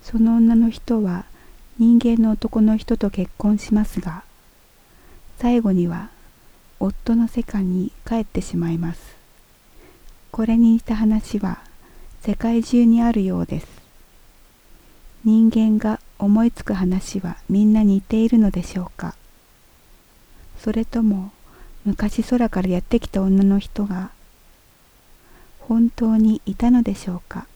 その女の人は人間の男の人と結婚しますが、最後には夫の世界に帰ってしまいます。これに似た話は世界中にあるようです。人間が思いつく話はみんな似ているのでしょうか。それとも昔空からやってきた女の人が本当にいたのでしょうか。